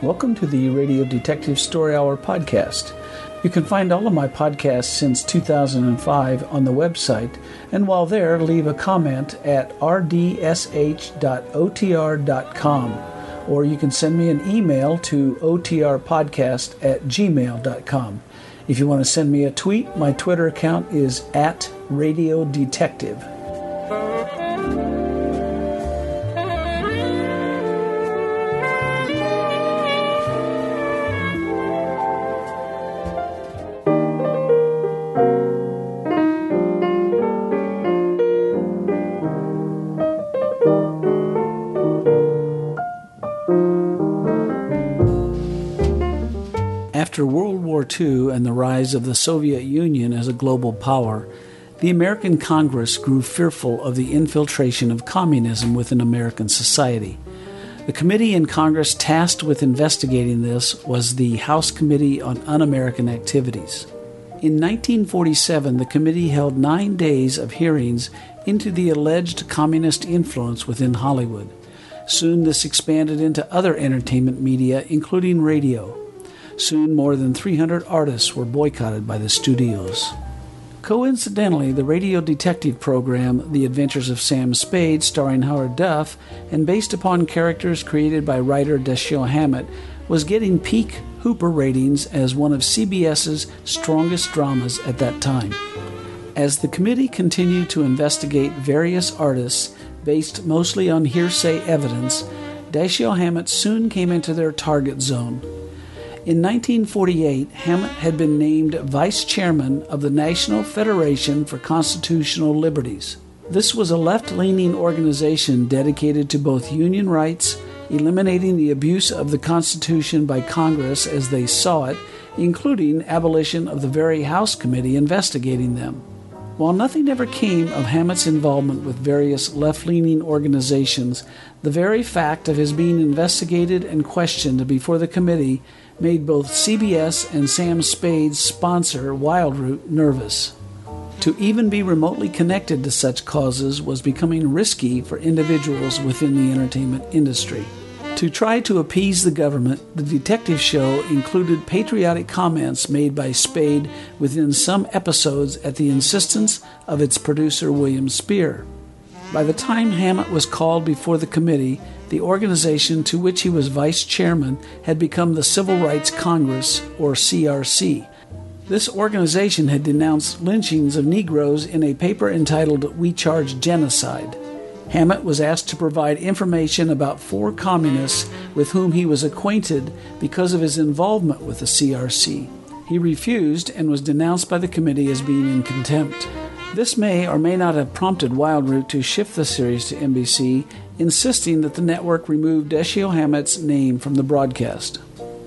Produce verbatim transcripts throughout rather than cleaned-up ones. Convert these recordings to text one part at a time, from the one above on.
Welcome to the Radio Detective Story Hour podcast. You can find all of my podcasts since two thousand five on the website, and while there, leave a comment at r d s h dot o t r dot com, or you can send me an email to o t r podcast at gmail dot com. If you want to send me a tweet, my Twitter account is at Radio Detective. After World War Two and the rise of the Soviet Union as a global power, the American Congress grew fearful of the infiltration of communism within American society. The committee in Congress tasked with investigating this was the House Committee on Un-American Activities. In nineteen forty-seven, the committee held nine days of hearings into the alleged communist influence within Hollywood. Soon this expanded into other entertainment media, including radio. Soon more than three hundred artists were boycotted by the studios. Coincidentally, the radio detective program The Adventures of Sam Spade, starring Howard Duff, and based upon characters created by writer Dashiell Hammett, was getting peak Hooper ratings as one of C B S's strongest dramas at that time. As the committee continued to investigate various artists based mostly on hearsay evidence, Dashiell Hammett soon came into their target zone. In nineteen forty-eight, Hammett had been named vice chairman of the National Federation for Constitutional Liberties. This was a left-leaning organization dedicated to both union rights, eliminating the abuse of the Constitution by Congress as they saw it, including abolition of the very House committee investigating them. While nothing ever came of Hammett's involvement with various left-leaning organizations, the very fact of his being investigated and questioned before the committee made both C B S and Sam Spade's sponsor, Wildroot, nervous. To even be remotely connected to such causes was becoming risky for individuals within the entertainment industry. To try to appease the government, the detective show included patriotic comments made by Spade within some episodes at the insistence of its producer, William Spear. By the time Hammett was called before the committee, the organization to which he was vice chairman had become the Civil Rights Congress, or C R C. This organization had denounced lynchings of Negroes in a paper entitled We Charge Genocide. Hammett was asked to provide information about four communists with whom he was acquainted because of his involvement with the C R C. He refused and was denounced by the committee as being in contempt. This may or may not have prompted Wildroot to shift the series to N B C, insisting that the network remove Dashiell Hammett's name from the broadcast.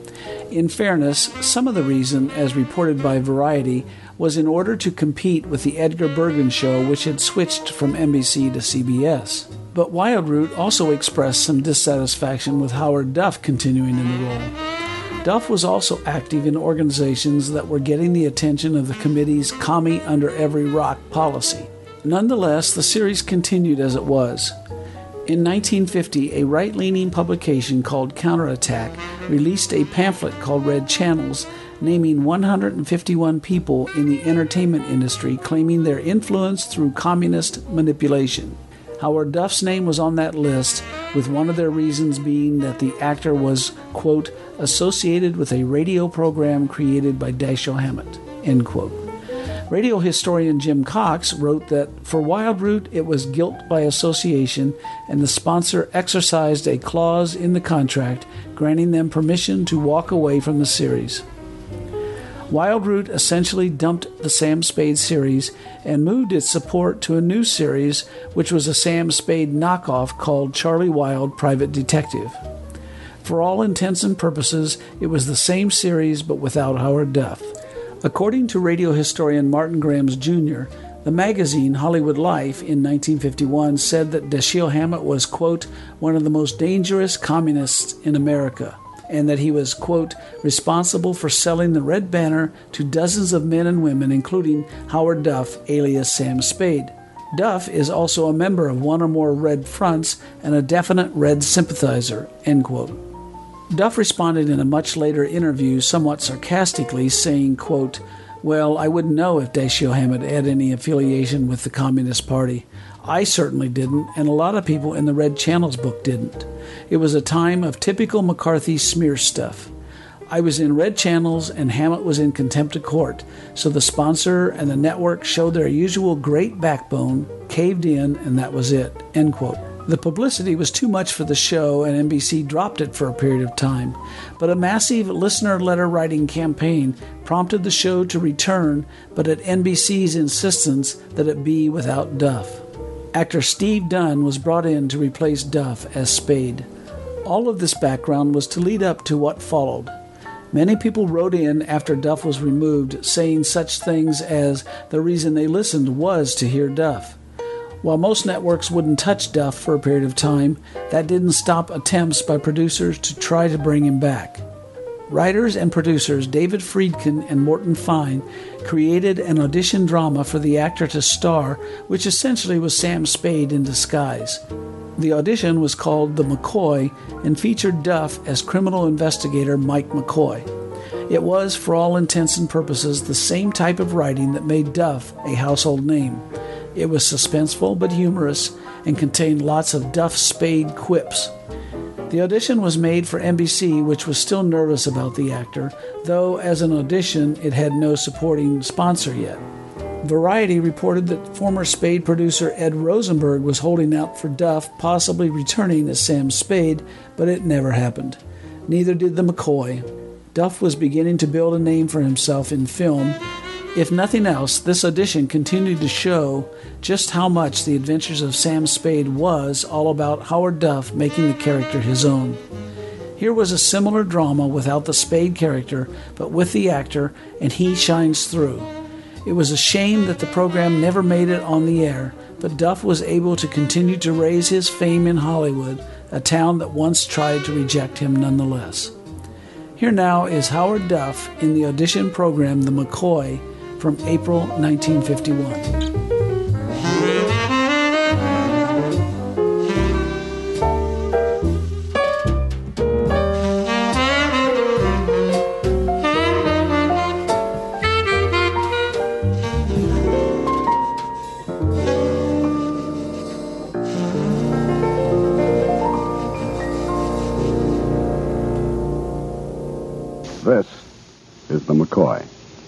In fairness, some of the reason, as reported by Variety, was in order to compete with the Edgar Bergen show, which had switched from N B C to C B S. But Wildroot also expressed some dissatisfaction with Howard Duff continuing in the role. Duff was also active in organizations that were getting the attention of the committee's Commie Under Every Rock policy. Nonetheless, the series continued as it was. In nineteen fifty, a right-leaning publication called Counterattack released a pamphlet called Red Channels, naming one hundred fifty-one people in the entertainment industry claiming their influence through communist manipulation. Howard Duff's name was on that list, with one of their reasons being that the actor was, quote, associated with a radio program created by Dashiell Hammett, end quote. Radio historian Jim Cox wrote that for Wildroot it was guilt by association, and the sponsor exercised a clause in the contract granting them permission to walk away from the series. Wildroot essentially dumped the Sam Spade series and moved its support to a new series, which was a Sam Spade knockoff called Charlie Wild Private Detective. For all intents and purposes, it was the same series but without Howard Duff. According to radio historian Martin Grams Junior, the magazine Hollywood Life in nineteen fifty-one said that Dashiell Hammett was, quote, one of the most dangerous communists in America, and that he was, quote, responsible for selling the Red Banner to dozens of men and women, including Howard Duff, alias Sam Spade. Duff is also a member of one or more Red Fronts and a definite Red sympathizer, end quote. Duff responded in a much later interview somewhat sarcastically, saying, quote, "Well, I wouldn't know if Dashiell Hammett had any affiliation with the Communist Party. I certainly didn't, and a lot of people in the Red Channels book didn't. It was a time of typical McCarthy smear stuff. I was in Red Channels and Hammett was in contempt of court, so the sponsor and the network showed their usual great backbone, caved in, and that was it." End quote. The publicity was too much for the show, and N B C dropped it for a period of time. But a massive listener letter-writing campaign prompted the show to return, but at N B C's insistence that it be without Duff. Actor Steve Dunn was brought in to replace Duff as Spade. All of this background was to lead up to what followed. Many people wrote in after Duff was removed, saying such things as the reason they listened was to hear Duff. While most networks wouldn't touch Duff for a period of time, that didn't stop attempts by producers to try to bring him back. Writers and producers David Friedkin and Morton Fine created an audition drama for the actor to star, which essentially was Sam Spade in disguise. The audition was called The McCoy and featured Duff as criminal investigator Mike McCoy. It was, for all intents and purposes, the same type of writing that made Duff a household name. It was suspenseful but humorous and contained lots of Duff Spade quips. The audition was made for N B C, which was still nervous about the actor, though as an audition it had no supporting sponsor yet. Variety reported that former Spade producer Ed Rosenberg was holding out for Duff possibly returning as Sam Spade, but it never happened. Neither did the McCoy. Duff was beginning to build a name for himself in film. If nothing else, this audition continued to show just how much The Adventures of Sam Spade was all about Howard Duff making the character his own. Here was a similar drama without the Spade character, but with the actor, and he shines through. It was a shame that the program never made it on the air, but Duff was able to continue to raise his fame in Hollywood, a town that once tried to reject him nonetheless. Here now is Howard Duff in the audition program The McCoy from April nineteen fifty-one. This is the McCoy.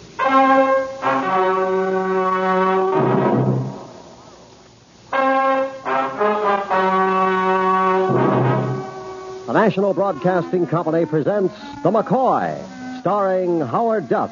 The National Broadcasting Company presents The McCoy, starring Howard Duff.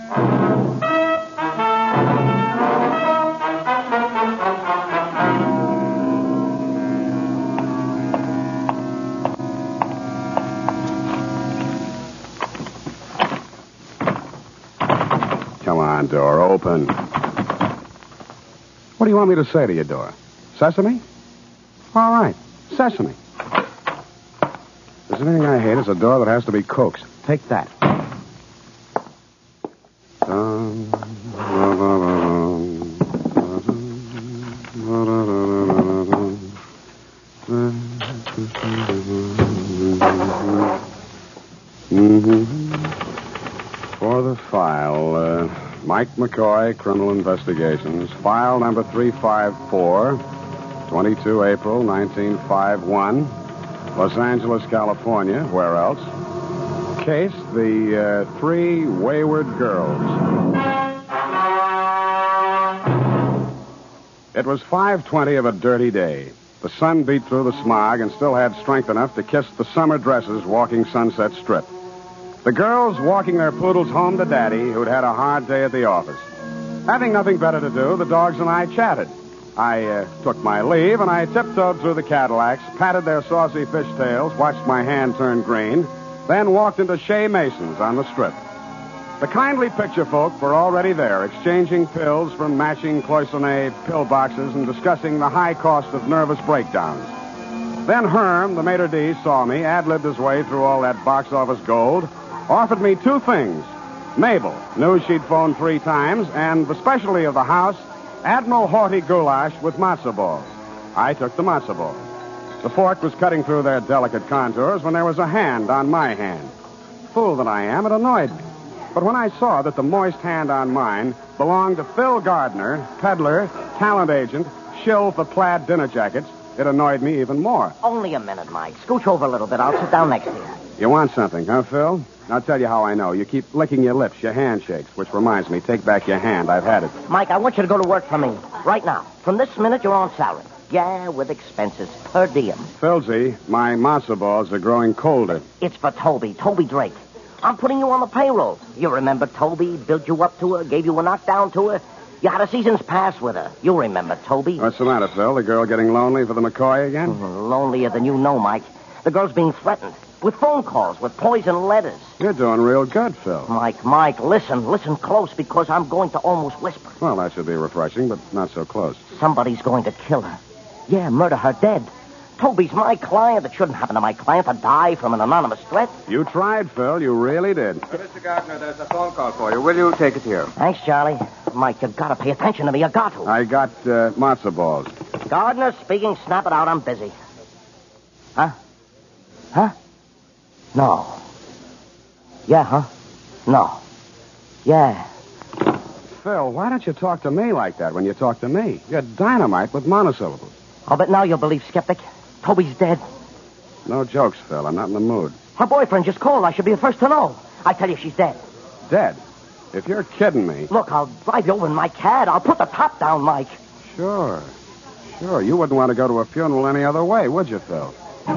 Come on, door, open. What do you want me to say to your door? Sesame? All right, sesame. If there's anything I hate, it's a door that has to be coaxed. Take that. For the file, uh, Mike McCoy, Criminal Investigations, file number three five four, twenty-two April nineteen fifty-one, Los Angeles, California. Where else? Case, the uh, Three Wayward Girls. It was five twenty of a dirty day. The sun beat through the smog and still had strength enough to kiss the summer dresses walking Sunset Strip. The girls walking their poodles home to Daddy, who'd had a hard day at the office. Having nothing better to do, the dogs and I chatted. I uh, took my leave, and I tiptoed through the Cadillacs, patted their saucy fishtails, watched my hand turn green, then walked into Shea Mason's on the Strip. The kindly picture folk were already there, exchanging pills from matching Cloisonne pill boxes and discussing the high cost of nervous breakdowns. Then Herm, the maitre d', saw me, ad-libbed his way through all that box office gold, offered me two things. Mabel, knew she'd phoned three times, and the specialty of the house, Admiral Haughty goulash with matzo balls. I took the matzo balls. The fork was cutting through their delicate contours when there was a hand on my hand. Fool that I am, it annoyed me. But when I saw that the moist hand on mine belonged to Phil Gardner, peddler, talent agent, shill for plaid dinner jackets, it annoyed me even more. Only a minute, Mike. Scooch over a little bit. I'll sit down next to you. You want something, huh, Phil? I'll tell you how I know. You keep licking your lips, your hand shakes, which reminds me, take back your hand. I've had it. Mike, I want you to go to work for me. Right now. From this minute, you're on salary. Yeah, with expenses. Per diem. Philzy, my matzo balls are growing colder. It's for Toby. Toby Drake. I'm putting you on the payroll. You remember Toby? Built you up to her, gave you a knockdown to her. You had a season's pass with her. You remember Toby. What's the matter, Phil? The girl getting lonely for the McCoy again? Mm, lonelier than you know, Mike. The girl's being threatened. With phone calls, with poison letters. You're doing real good, Phil. Mike, Mike, listen. Listen close, because I'm going to almost whisper. Well, that should be refreshing, but not so close. Somebody's going to kill her. Yeah, murder her dead. Toby's my client. It shouldn't happen to my client to die from an anonymous threat. You tried, Phil. You really did. Mister Gardner, there's a phone call for you. Will you take it here? Thanks, Charlie. Mike, you've got to pay attention to me. You got to. I got uh, matzo balls. Gardner speaking. Snap it out. I'm busy. Huh? Huh? No. Yeah, huh? No. Yeah. Phil, why don't you talk to me like that when you talk to me? You're dynamite with monosyllables. I'll bet now you'll believe, skeptic. Toby's dead. No jokes, Phil. I'm not in the mood. Her boyfriend just called. I should be the first to know. I tell you, she's dead. Dead? If you're kidding me. Look, I'll drive you over in my cad. I'll put the top down, Mike. Sure. Sure. You wouldn't want to go to a funeral any other way, would you, Phil?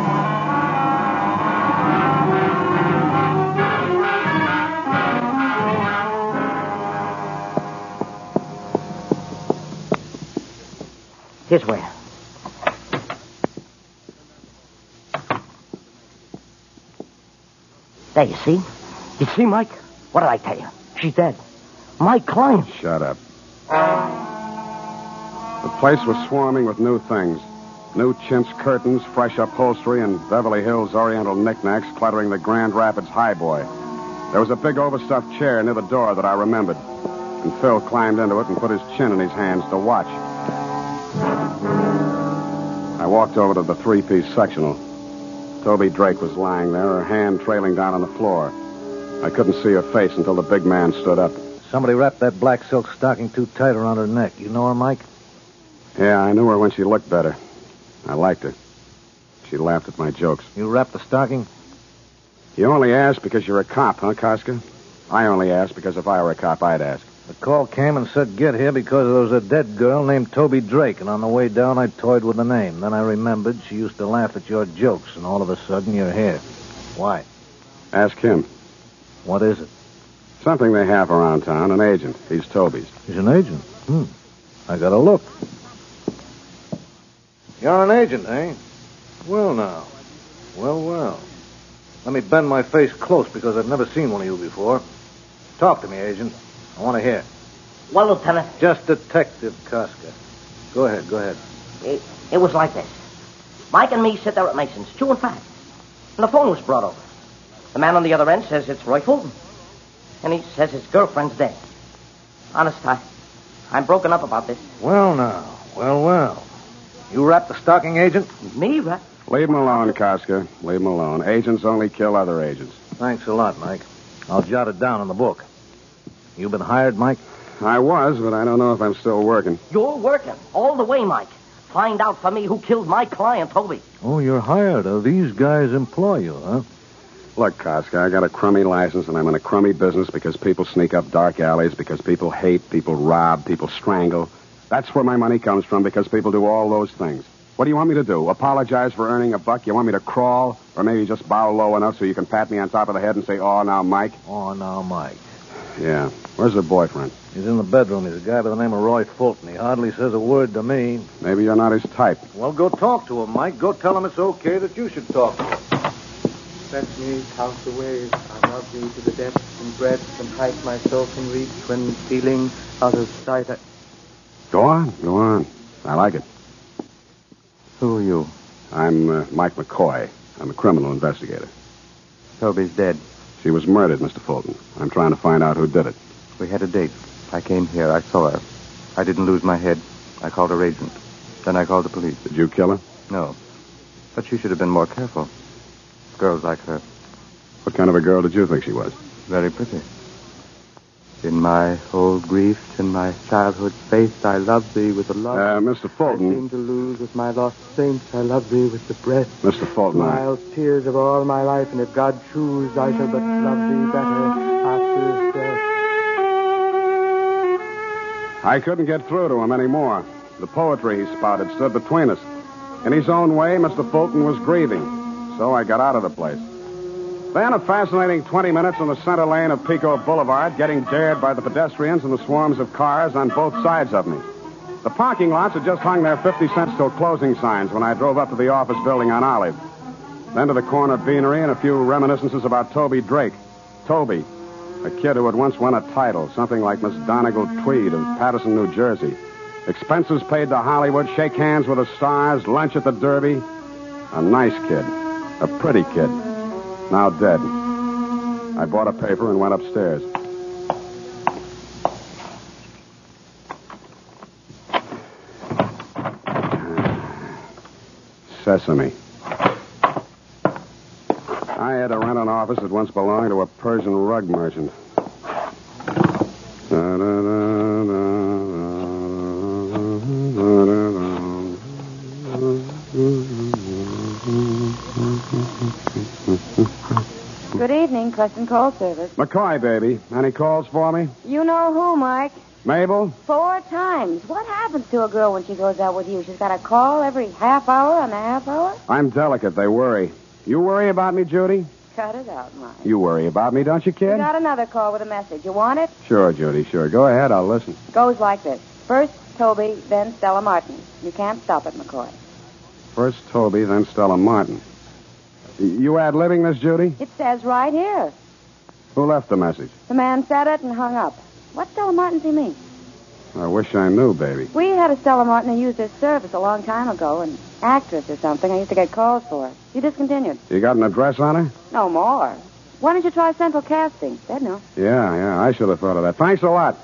Here's where. There, you see? You see, Mike? What did I tell you? She's dead. My client. Shut up. The place was swarming with new things. New chintz curtains, fresh upholstery, and Beverly Hills Oriental knickknacks cluttering the Grand Rapids Highboy. There was a big overstuffed chair near the door that I remembered, and Phil climbed into it and put his chin in his hands to watch. I walked over to the three-piece sectional. Toby Drake was lying there, her hand trailing down on the floor. I couldn't see her face until the big man stood up. Somebody wrapped that black silk stocking too tight around her neck. You know her, Mike? Yeah, I knew her when she looked better. I liked her. She laughed at my jokes. You wrapped the stocking? You only asked because you're a cop, huh, Koska? I only asked because if I were a cop, I'd ask. The call came and said get here because there was a dead girl named Toby Drake, and on the way down I toyed with the name. Then I remembered she used to laugh at your jokes, and all of a sudden you're here. Why? Ask him. What is it? Something they have around town, an agent. He's Toby's. He's an agent? Hmm. I gotta look. You're an agent, eh? Well, now. Well, well. Let me bend my face close because I've never seen one of you before. Talk to me, agent. I want to hear. Well, Lieutenant. Just Detective Koska. Go ahead, go ahead. It, it was like this. Mike and me sit there at Mason's, chewing fat. And the phone was brought over. The man on the other end says it's Roy Fulton. And he says his girlfriend's dead. Honest, I, I'm broken up about this. Well, now. Well, well. You wrapped the stocking, agent? Me, right? Leave him alone, Koska. Leave him alone. Agents only kill other agents. Thanks a lot, Mike. I'll jot it down in the book. You been hired, Mike? I was, but I don't know if I'm still working. You're working. All the way, Mike. Find out for me who killed my client, Toby. Oh, you're hired. Oh, these guys employ you, huh? Look, Koska, I got a crummy license, and I'm in a crummy business because people sneak up dark alleys, because people hate, people rob, people strangle. That's where my money comes from, because people do all those things. What do you want me to do? Apologize for earning a buck? You want me to crawl? Or maybe just bow low enough so you can pat me on top of the head and say, oh, now, Mike? Oh, now, Mike. Yeah. Where's her boyfriend? He's in the bedroom. He's a guy by the name of Roy Fulton. He hardly says a word to me. Maybe you're not his type. Well, go talk to him, Mike. Go tell him it's okay that you should talk to him. Let me count the ways I love you to the depths and breadths and height my soul can reach when feeling out of sight. I... Go on, go on. I like it. Who are you? I'm uh, Mike McCoy. I'm a criminal investigator. Toby's dead. She was murdered, Mister Fulton. I'm trying to find out who did it. We had a date. I came here. I saw her. I didn't lose my head. I called her agent. Then I called the police. Did you kill her? No. But you should have been more careful. Girls like her. What kind of a girl did you think she was? Very pretty. In my old griefs, in my childhood faith, I love thee with a love Uh, Mister I Fulton. seem to lose with my lost saints. I love thee with the breath, Mister Fulton, I... smiles, tears of all my life, and if God choose, I shall but love thee better after death. I couldn't get through to him anymore. The poetry he spouted stood between us. In his own way, Mister Fulton was grieving. So I got out of the place. Then a fascinating twenty minutes in the center lane of Pico Boulevard, getting dared by the pedestrians and the swarms of cars on both sides of me. The parking lots had just hung their fifty cents till closing signs when I drove up to the office building on Olive. Then to the corner beanery and a few reminiscences about Toby Drake. Toby, a kid who had once won a title, something like Miss Donegal Tweed of Patterson, New Jersey. Expenses paid to Hollywood, shake hands with the stars, lunch at the Derby. A nice kid. A pretty kid. Now dead. I bought a paper and went upstairs. Sesame. I had to rent an office that once belonged to a Persian rug merchant. Good evening, Preston Call Service. McCoy, baby. Any calls for me? You know who, Mike? Mabel? Four times. What happens to a girl when she goes out with you? She's got a call every half hour and a half hour? I'm delicate. They worry. You worry about me, Judy? Cut it out, Mike. You worry about me, don't you, You kid? got another call with a message. You want it? Sure, Judy, sure. Go ahead. I'll listen. Goes like this. First, Toby, then Stella Martin. You can't stop it, McCoy. First Toby, then Stella Martin. You ad-libbing this, Judy? It says right here. Who left the message? The man said it and hung up. What Stella Martin do you mean? I wish I knew, baby. We had a Stella Martin who used this service a long time ago, an actress or something. I used to get calls for her. She discontinued. You got an address on her? No more. Why don't you try Central Casting? They'd know. Yeah, yeah. I should have thought of that. Thanks a lot.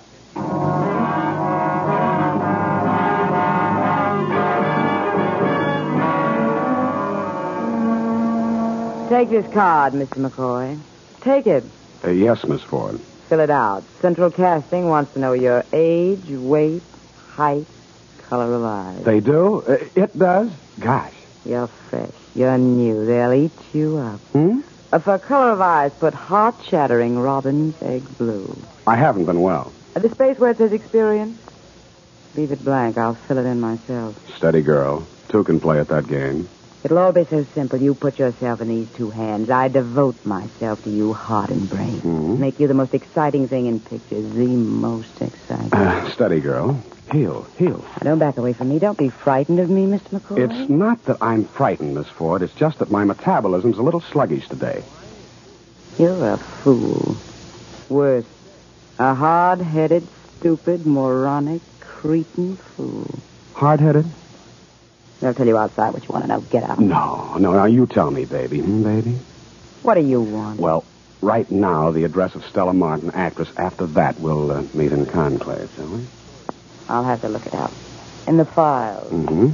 Take this card, Mister McCoy. Take it. Uh, yes, Miss Ford. Fill it out. Central Casting wants to know your age, weight, height, color of eyes. They do? Uh, it does? Gosh. You're fresh. You're new. They'll eat you up. Hmm? Uh, for color of eyes, put heart-shattering robin's egg blue. I haven't been well. Uh, the space where it says experience, leave it blank. I'll fill it in myself. Steady girl. Two can play at that game. It'll all be so simple. You put yourself in these two hands. I devote myself to you, heart and brain. Mhm. Make you the most exciting thing in pictures. The most exciting. Uh, steady girl. Heel, heel. Now, don't back away from me. Don't be frightened of me, Mister McCoy. It's not that I'm frightened, Miss Ford. It's just that my metabolism's a little sluggish today. You're a fool. Worse, a hard-headed, stupid, moronic, cretin fool. Hard-headed? I'll tell you outside what you want to know. Get out. No, no. Now, you tell me, baby. Hmm, baby? What do you want? Well, right now, the address of Stella Martin, actress. After that, we'll uh, meet in conclave, shall we? I'll have to look it up. In the files. Mm-hmm.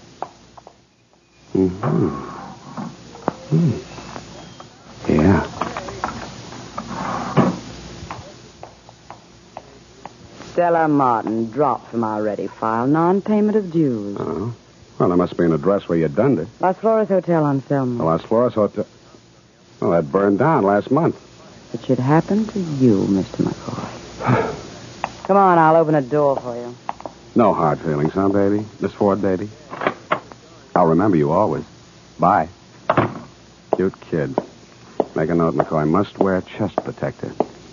Mm-hmm. Hmm. Yeah. Stella Martin, dropped from our ready file. Non-payment of dues. Oh. Well, there must be an address where you done it. Las Flores Hotel on Selma. The Las Flores Hotel. Well, that burned down last month. It should happen to you, Mister McCoy. Come on, I'll open a door for you. No hard feelings, huh, baby? Miss Ford, baby? I'll remember you always. Bye. Cute kid. Make a note, McCoy. Must wear chest protector.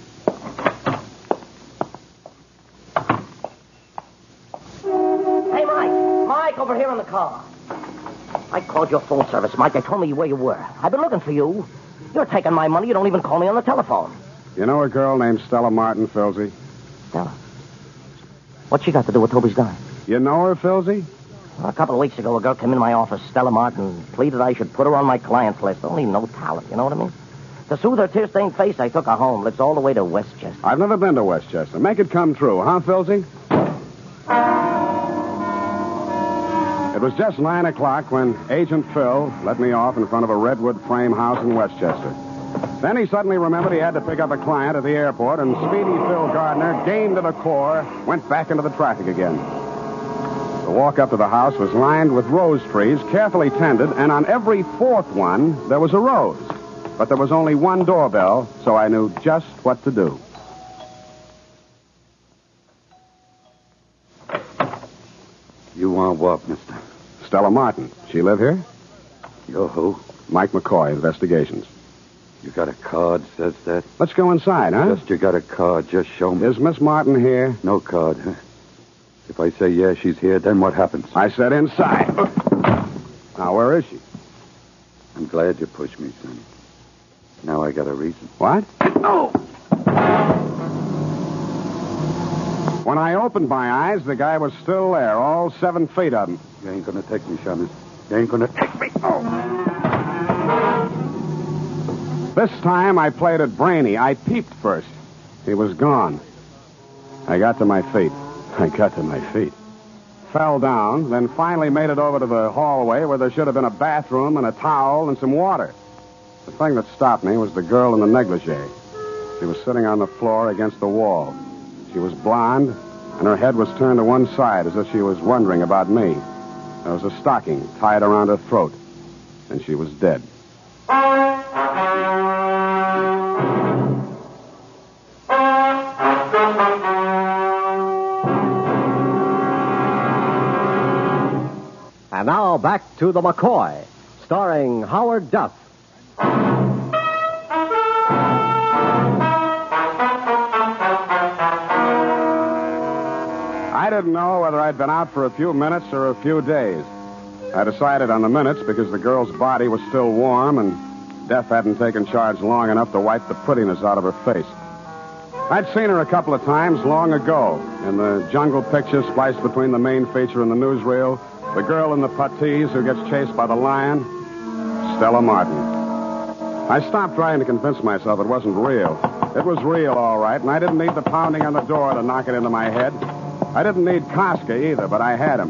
Hey, Mike. Mike, over here in the car. I called your phone service, Mike. They told me where you were. I've been looking for you. You're taking my money. You don't even call me on the telephone. You know a girl named Stella Martin, Filsey? Stella? What's she got to do with Toby's dying? You know her, Filsey? Well, a couple of weeks ago, a girl came in my office, Stella Martin, pleaded I should put her on my clients list. Only no talent, you know what I mean? To soothe her tear-stained face, I took her home. Lives all the way to Westchester. I've never been to Westchester. Make it come true, huh, Filsey? It was just nine o'clock when Agent Phil let me off in front of a redwood frame house in Westchester. Then he suddenly remembered he had to pick up a client at the airport, and speedy Phil Gardner, game to the core, went back into the traffic again. The walk up to the house was lined with rose trees, carefully tended, and on every fourth one, there was a rose. But there was only one doorbell, so I knew just what to do. You want what, mister? Stella Martin. She live here? You're who? Mike McCoy, Investigations. You got a card says that? Let's go inside, huh? Just you got a card. Just show me. Is Miss Martin here? No card, huh? If I say yeah, she's here, then what happens? I said inside. Now, where is she? I'm glad you pushed me, son. Now I got a reason. What? Oh! When I opened my eyes, the guy was still there, all seven feet of him. You ain't gonna take me, Shamus. You ain't gonna take me. Oh! This time I played it brainy. I peeped first. He was gone. I got to my feet. I got to my feet. Fell down, then finally made it over to the hallway where there should have been a bathroom and a towel and some water. The thing that stopped me was the girl in the negligee. She was sitting on the floor against the wall. She was blonde, and her head was turned to one side as if she was wondering about me. There was a stocking tied around her throat, and she was dead. And now back to The McCoy, starring Howard Duff. I didn't know whether I'd been out for a few minutes or a few days. I decided on the minutes because the girl's body was still warm and death hadn't taken charge long enough to wipe the prettiness out of her face. I'd seen her a couple of times long ago in the jungle picture spliced between the main feature and the newsreel. The girl in the puttees who gets chased by the lion, Stella Martin. I stopped trying to convince myself it wasn't real. It was real, all right, and I didn't need the pounding on the door to knock it into my head. I didn't need Koska either, but I had him.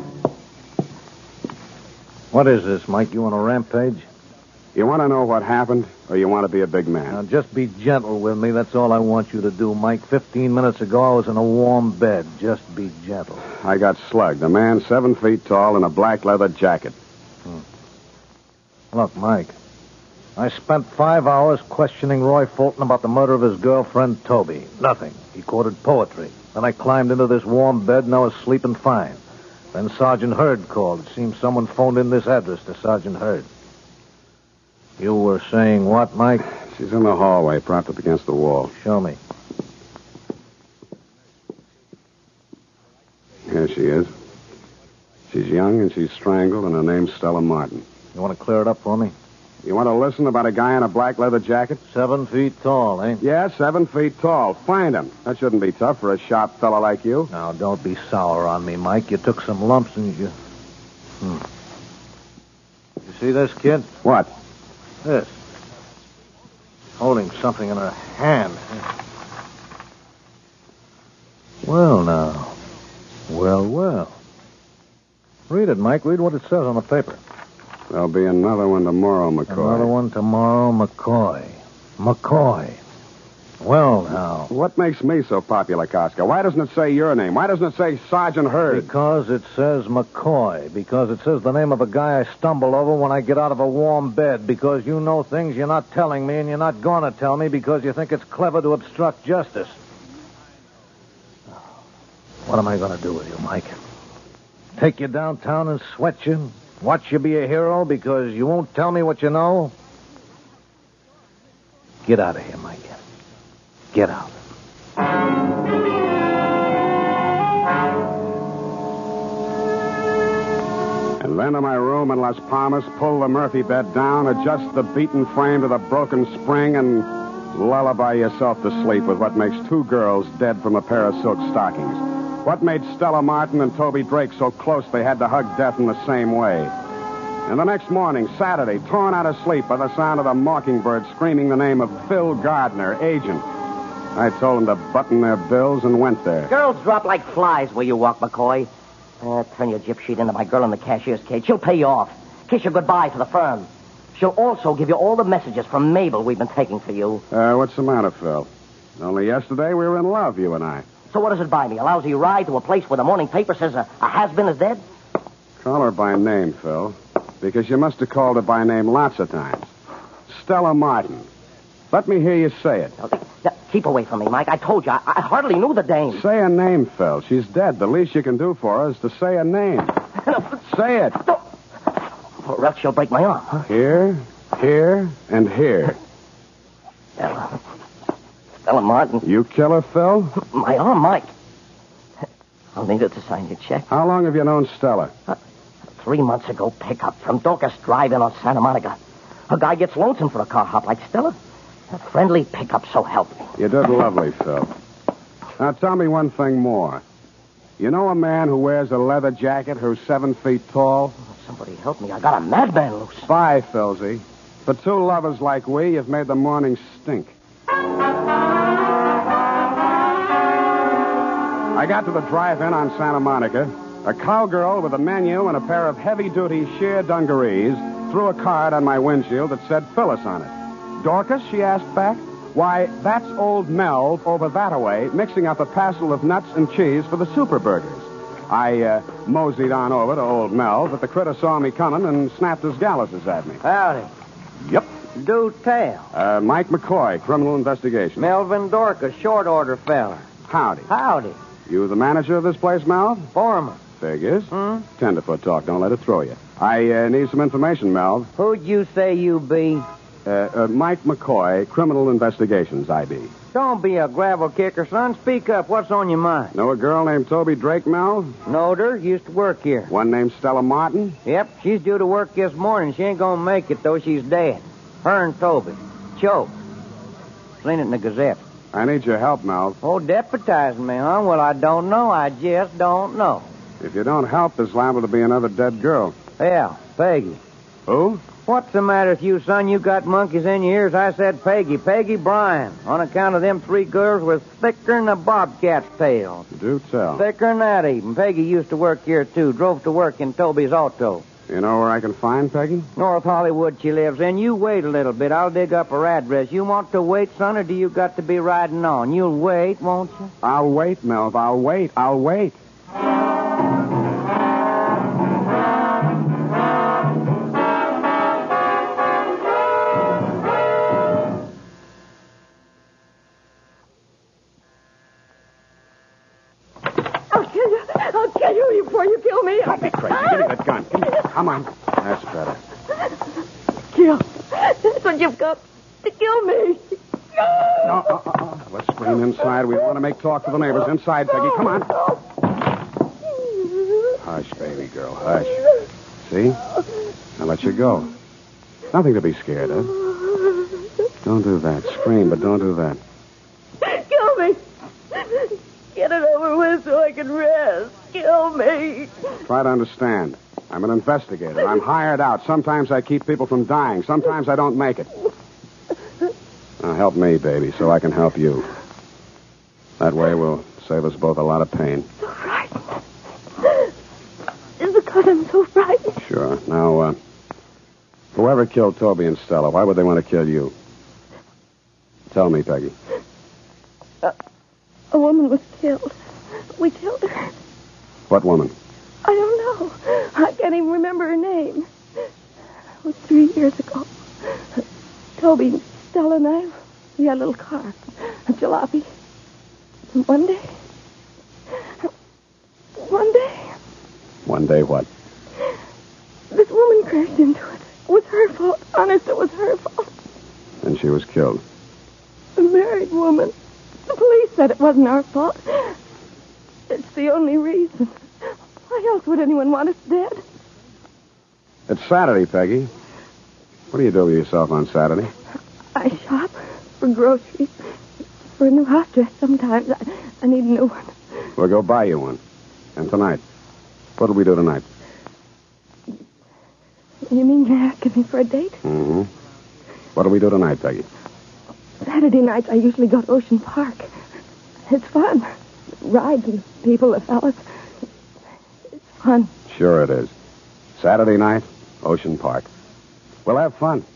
What is this, Mike? You on a rampage? You want to know what happened, or you want to be a big man? Now, just be gentle with me. That's all I want you to do, Mike. Fifteen minutes ago, I was in a warm bed. Just be gentle. I got slugged. A man seven feet tall in a black leather jacket. Hmm. Look, Mike, I spent five hours questioning Roy Fulton about the murder of his girlfriend, Toby. Nothing. He quoted poetry. Then I climbed into this warm bed, and I was sleeping fine. Then Sergeant Hurd called. It seems someone phoned in this address to Sergeant Hurd. You were saying what, Mike? She's in the hallway, propped up against the wall. Show me. Here she is. She's young and she's strangled, and her name's Stella Martin. You want to clear it up for me? You want to listen about a guy in a black leather jacket? Seven feet tall, eh? Yeah, seven feet tall. Find him. That shouldn't be tough for a sharp fella like you. Now, don't be sour on me, Mike. You took some lumps and you... Hmm. You see this, kid? What? This. Holding something in her hand. Well, now. Well, well. Read it, Mike. Read what it says on the paper. There'll be another one tomorrow, McCoy. Another one tomorrow, McCoy. McCoy. Well, now. What makes me so popular, Koska? Why doesn't it say your name? Why doesn't it say Sergeant Hurd? Because it says McCoy. Because it says the name of a guy I stumble over when I get out of a warm bed. Because you know things you're not telling me and you're not going to tell me because you think it's clever to obstruct justice. What am I going to do with you, Mike? Take you downtown and sweat you? Watch you be a hero because you won't tell me what you know? Get out of here, Mike. Get out. And then to my room in Las Palmas, pull the Murphy bed down, adjust the beaten frame to the broken spring, and lullaby yourself to sleep with what makes two girls dead from a pair of silk stockings. What made Stella Martin and Toby Drake so close they had to hug death in the same way? And the next morning, Saturday, torn out of sleep by the sound of the mockingbird screaming the name of Phil Gardner, agent. I told them to button their bills and went there. Girls drop like flies where you walk, McCoy. Uh, turn your gyp sheet into my girl in the cashier's cage. She'll pay you off. Kiss you goodbye to the firm. She'll also give you all the messages from Mabel we've been taking for you. Uh, what's the matter, Phil? Only yesterday we were in love, you and I. So what does it buy me? A lousy ride to a place where the morning paper says a, a has-been is dead? Call her by name, Phil. Because you must have called her by name lots of times. Stella Martin. Let me hear you say it. Okay. Keep away from me, Mike. I told you, I, I hardly knew the dame. Say a name, Phil. She's dead. The least you can do for her is to say a name. Say it. Or else she'll break my arm, huh? Here, here, and here. Stella. Stella Martin. You kill her, Phil? My arm, Mike. I'll need her to sign your check. How long have you known Stella? Uh, three months ago, pickup from Dorcas Drive-In on Santa Monica. A guy gets lonesome for a car hop like Stella. A friendly pickup, so help me. You did lovely, Phil. Now, tell me one thing more. You know a man who wears a leather jacket who's seven feet tall? Oh, somebody help me. I got a madman loose. Bye, Philsy. For two lovers like we, you've made the morning stink. I got to the drive-in on Santa Monica. A cowgirl with a menu and a pair of heavy-duty sheer dungarees threw a card on my windshield that said Phyllis on it. Dorcas, she asked back. Why, that's old Mel over that-a-way mixing up a passel of nuts and cheese for the super burgers. I uh, moseyed on over to old Mel, but the critter saw me coming and snapped his galluses at me. Howdy. Yep. Do tell. Uh, Mike McCoy, Criminal Investigation. Melvin Dorcas, short order feller. Howdy. Howdy. You the manager of this place, Mel? Foreman. Figures. Hmm? Tenderfoot talk. Don't let it throw you. I uh, need some information, Mel. Who'd you say you be? Uh, uh, Mike McCoy, Criminal Investigations, I B. Don't be a gravel kicker, son. Speak up. What's on your mind? Know a girl named Toby Drake, Mel? Knowed her. Used to work here. One named Stella Martin? Yep. She's due to work this morning. She ain't gonna make it, though. She's dead. Her and Toby. Choked. Seen it in the Gazette. I need your help, Mel. Oh, deputizing me, huh? Well, I don't know. I just don't know. If you don't help, there's liable to be another dead girl. Yeah, Peggy. Who? What's the matter with you, son? You got monkeys in your ears. I said Peggy. Peggy Bryan. On account of them three girls was thicker'n a bobcat's tail. Do tell. Thicker'n that even. Peggy used to work here, too. Drove to work in Toby's auto. You know where I can find Peggy? North Hollywood she lives in. You wait a little bit. I'll dig up her address. You want to wait, son, or do you got to be riding on? You'll wait, won't you? I'll wait, Melv. I'll wait. I'll wait. I'll kill you before you kill me. Don't be crazy. Give me that gun. Give me... Come on. That's better. Kill. That's what you've got to kill me. No, uh, uh, uh. Let's scream inside. We don't want to make talk to the neighbors. Inside, Peggy. Come on. Hush, baby girl. Hush. See? I'll let you go. Nothing to be scared of. Don't do that. Scream, but don't do that. Kill me. Get it over with so I can rest. Kill me. Try to understand. I'm an investigator. I'm hired out. Sometimes I keep people from dying. Sometimes I don't make it. Now help me, baby, so I can help you. That way we'll save us both a lot of pain. So frightened. It's because I'm so frightened. Sure. Now, uh, whoever killed Toby and Stella, why would they want to kill you? Tell me, Peggy. Uh, a woman was killed. We killed her. What woman? I don't know. I can't even remember her name. It was three years ago. Toby and Stella and I, we had a little car, a jalopy. And one day, one day... One day what? This woman crashed into it. It was her fault. Honest, it was her fault. And she was killed. A married woman. The police said it wasn't our fault. It's the only reason. Why else would anyone want us dead? It's Saturday, Peggy. What do you do with yourself on Saturday? I shop for groceries. For a new house dress sometimes. I, I need a new one. We'll go buy you one. And tonight? What'll we do tonight? You mean you're asking me for a date? Mm-hmm. What'll we do tonight, Peggy? Saturday nights I usually go to Ocean Park. It's fun. Rides and people, the fellas. It's fun. Sure it is. Saturday night, Ocean Park. We'll have fun.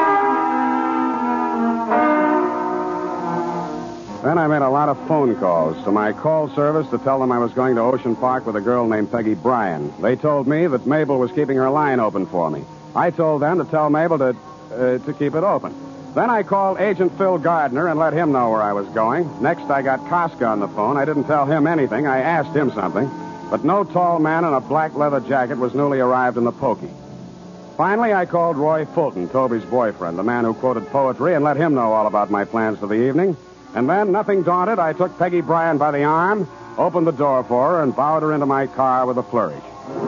Then I made a lot of phone calls to my call service to tell them I was going to Ocean Park with a girl named Peggy Bryan. They told me that Mabel was keeping her line open for me. I told them to tell Mabel to, uh, to keep it open. Then I called Agent Phil Gardner and let him know where I was going. Next, I got Koska on the phone. I didn't tell him anything. I asked him something. But no tall man in a black leather jacket was newly arrived in the pokey. Finally, I called Roy Fulton, Toby's boyfriend, the man who quoted poetry, and let him know all about my plans for the evening. And then, nothing daunted, I took Peggy Bryan by the arm, opened the door for her, and bowed her into my car with a flourish.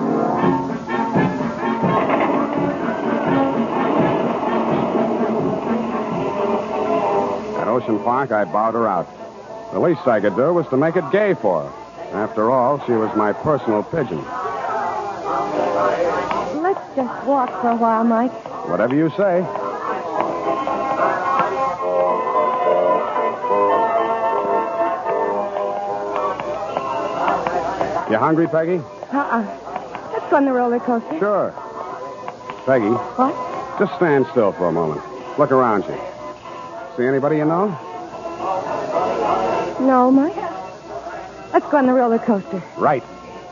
At Ocean Park, I bowed her out. The least I could do was to make it gay for her. After all, she was my personal pigeon. Let's just walk for a while, Mike. Whatever you say. You hungry, Peggy? Uh-uh. Let's go on the roller coaster. Sure. Peggy. What? Just stand still for a moment. Look around you. See anybody you know? No, Mike. Let's go on the roller coaster. Right.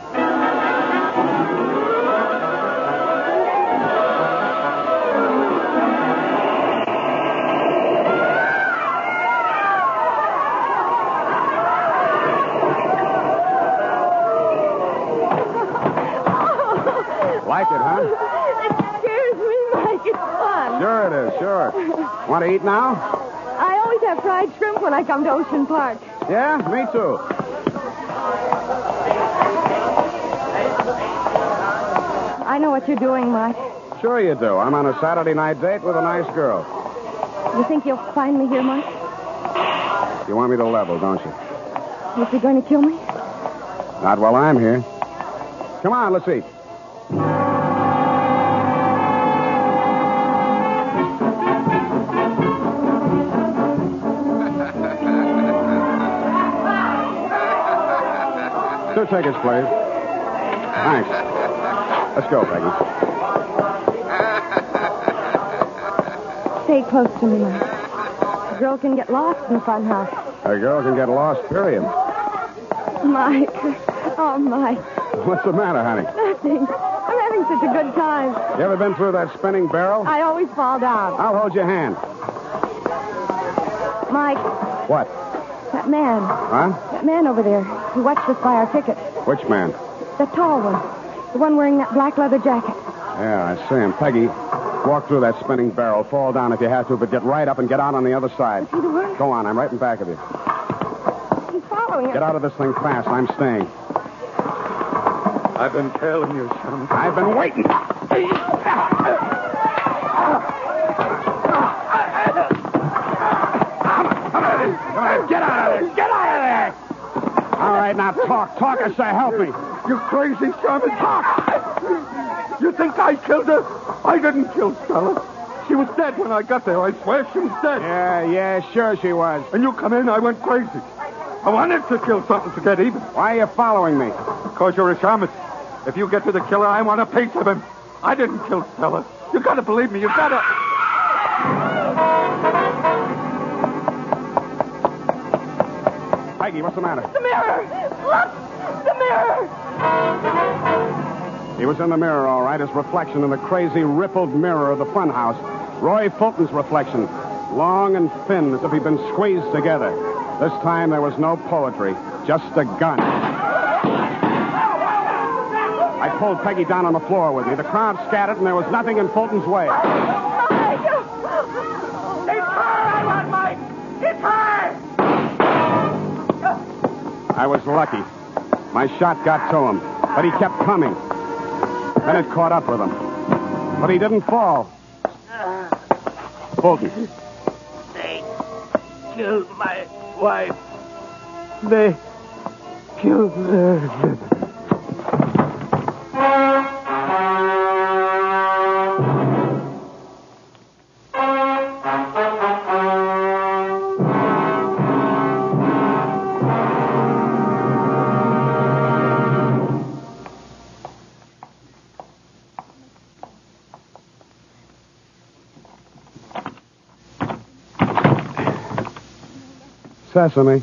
Like it, huh? It scares me, Mike. It's fun. Sure it is, sure. Want to eat now? I always have fried shrimp when I come to Ocean Park. Yeah, me too. I know what you're doing, Mike. Sure you do. I'm on a Saturday night date with a nice girl. You think you'll find me here, Mike? You want me to level, don't you? Is he going to kill me? Not while I'm here. Come on, let's eat. Two tickets, please. Thanks. Let's go, Peggy. Stay close to me, Mike. A girl can get lost in the fun house. A girl can get lost, period. Mike. Oh, Mike. What's the matter, honey? Nothing. I'm having such a good time. You ever been through that spinning barrel? I always fall down. I'll hold your hand. Mike, What? that man. Huh? That man over there who watched us buy our tickets. Which man? The tall one. The one wearing that black leather jacket. Yeah, I see him. Peggy, walk through that spinning barrel. Fall down if you have to, but get right up and get out on the other side. What's he doing? Go on. I'm right in back of you. He's following us. Get out of this thing fast. I'm staying. I've been telling you, son. I've been waiting. Get out of there! Get out of there! All right, now talk. Talk, I say. Help me. You crazy, Sherman. Talk! You think I killed her? I didn't kill Stella. She was dead when I got there. I swear she was dead. Yeah, yeah, sure she was. And you come in, I went crazy. I wanted to kill something to get even. Why are you following me? Because you're a shaman. If you get to the killer, I want a piece of him. I didn't kill Stella. You gotta believe me. You gotta... Peggy, what's the matter? The mirror! Look! The mirror! He was in the mirror, all right, his reflection in the crazy, rippled mirror of the funhouse. Roy Fulton's reflection, long and thin, as if he'd been squeezed together. This time there was no poetry, just a gun. I pulled Peggy down on the floor with me. The crowd scattered, and there was nothing in Fulton's way. Mike! It's her I want, Mike! It's her! I was lucky. My shot got to him, but he kept coming. Then it caught up with him. But he didn't fall. Fulton. They killed my wife. They killed her. sesame.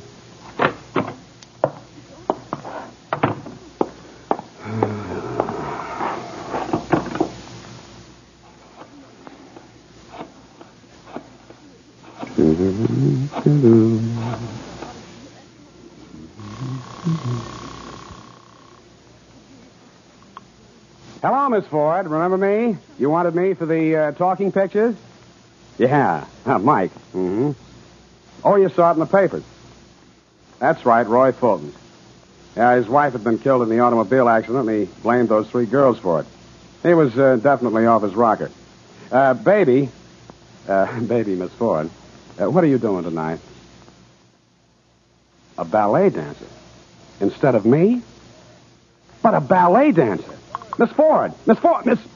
Hello, Miss Ford. Remember me? You wanted me for the uh, talking pictures? Yeah. Uh, Mike. Mm-hmm. Oh, you saw it in the papers. That's right, Roy Fulton. Yeah, his wife had been killed in the automobile accident, and he blamed those three girls for it. He was uh, definitely off his rocker. Uh, baby, uh, baby, Miss Ford, uh, what are you doing tonight? A ballet dancer? Instead of me? But a ballet dancer? Miss Ford! Miss Ford! Miss...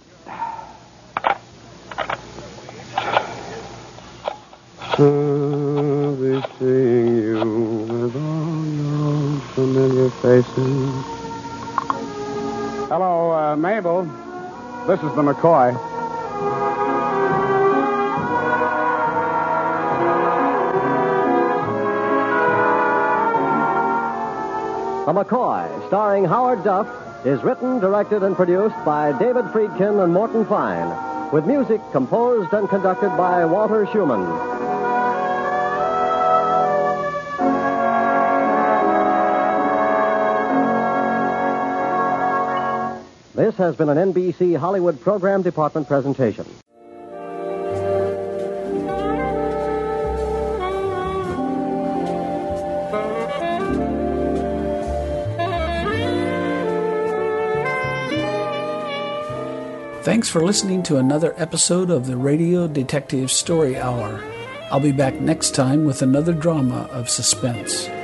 I'll be seeing you with all your familiar faces. Hello, uh, Mabel. This is the McCoy. The McCoy, starring Howard Duff, is written, directed, and produced by David Friedkin and Morton Fine, with music composed and conducted by Walter Schumann. This has been an N B C Hollywood Program Department presentation. Thanks for listening to another episode of the Radio Detective Story Hour. I'll be back next time with another drama of suspense.